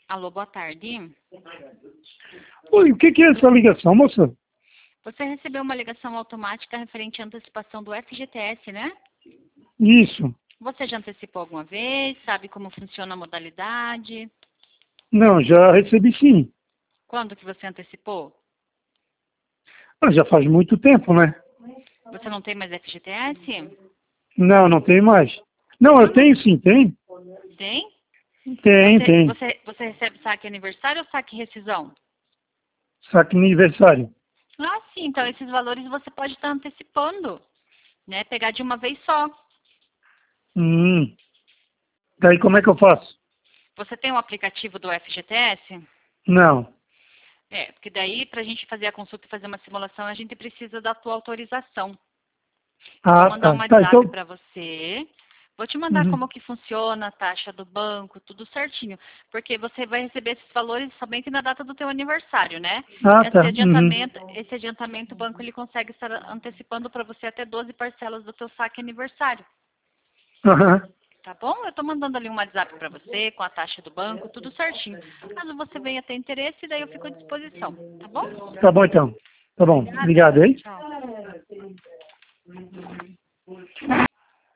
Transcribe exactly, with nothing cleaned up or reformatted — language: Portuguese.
Alô, boa tarde. Oi, o que que é essa ligação, moça? Você recebeu uma ligação automática referente à antecipação do F G T S, né? Isso. Você já antecipou alguma vez? Sabe como funciona a modalidade? Não, já recebi sim. Quando que você antecipou? Ah, já faz muito tempo, né? Você não tem mais F G T S? Não, não tem mais. Não, eu Ah, não tenho sim, tem? tem? Tem, Você, tem. você, você recebe saque aniversário ou saque rescisão? Saque aniversário. Ah, sim. Então, esses valores você pode estar antecipando, né? Pegar de uma vez só. Hum. Daí como é que eu faço? Você tem um aplicativo do F G T S? Não. É, porque daí, para a gente fazer a consulta e fazer uma simulação, a gente precisa da tua autorização. Eu vou Ah, mandar um tá. Tá, WhatsApp então... para você. Vou te mandar Uhum. como que funciona a taxa do banco, tudo certinho. Porque você vai receber esses valores somente na data do teu aniversário, né? Ah, Esse tá. Uhum. adiantamento, esse adiantamento o banco ele consegue estar antecipando para você até doze parcelas do teu saque aniversário. Aham. Tá bom? Eu estou mandando ali um WhatsApp para você, com a taxa do banco, tudo certinho. Caso você venha ter interesse, daí eu fico à disposição. Tá bom? Tá bom então. Tá bom. Obrigada. Obrigado, hein? Tchau.